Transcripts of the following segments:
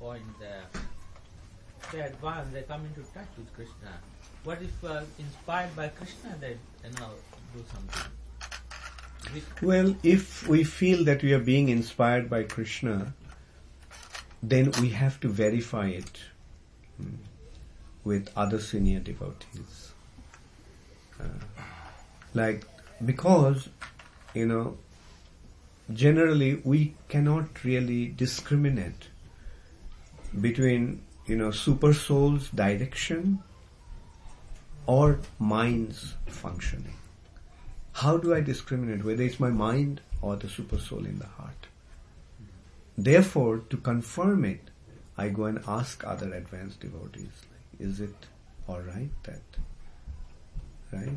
point they advance, they come into touch with Krishna. What if inspired by Krishna, they do something? Well, if we feel that we are being inspired by Krishna, then we have to verify it with other senior devotees. Because, generally we cannot really discriminate between, super soul's direction or mind's functioning. How do I discriminate whether it's my mind or the super soul in the heart? Therefore, to confirm it, I go and ask other advanced devotees, is it alright that? Right?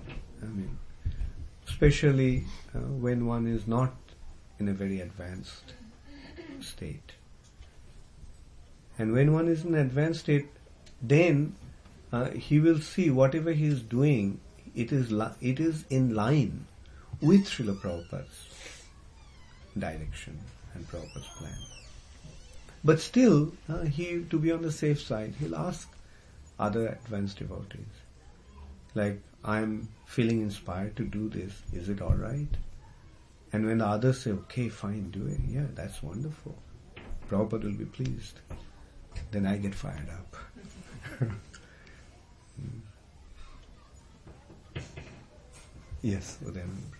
Especially when one is not in a very advanced state. And when one is in an advanced state, then he will see whatever he is doing, it is in line with Srila Prabhupada's direction and Prabhupada's plan. But still, to be on the safe side, he'll ask other advanced devotees, I'm feeling inspired to do this, is it alright? And when the others say, okay, fine, do it, yeah, that's wonderful, Prabhupada will be pleased, then I get fired up. Yes, Udayananda.